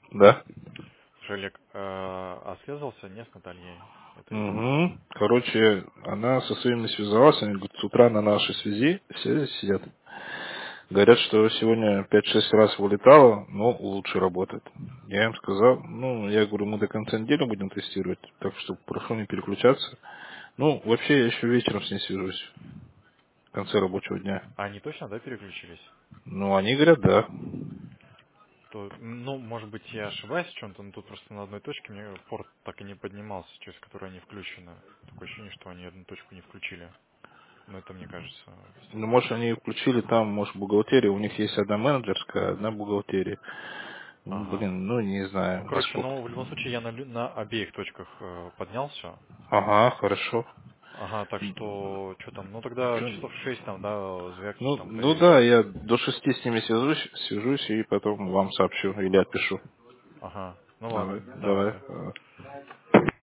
Да. Слушай, Олег, а связывался не с Натальей этой? Угу. Короче, она со своими связалась, они говорят, с утра на нашей связи сидят. Говорят, что сегодня 5-6 раз вылетало, но лучше работает. Я им сказал, я говорю, мы до конца недели будем тестировать, так что прошу не переключаться. Ну, вообще, я еще вечером с ней свяжусь, в конце рабочего дня. А они точно, да, переключились? Ну, они говорят, да. То, ну, может быть, я ошибаюсь в чем-то, но тут просто на одной точке мне порт так и не поднимался, через который они включены. Такое ощущение, что они одну точку не включили. Но это мне кажется Ну, просто. может, они включили там, может, бухгалтерия. У них есть одна менеджерская, одна бухгалтерия. Ага. Не Ну, знаю, короче, насколько. ну, в любом случае я на обеих точках поднялся. Ага, хорошо. Ага, так что там, ну тогда Чё? часов 6 там, да, звякни там, Ну проверь. да, я до 6 с ними свяжусь и потом вам сообщу или отпишу. Ага, ну Давай, ладно, давай. давай.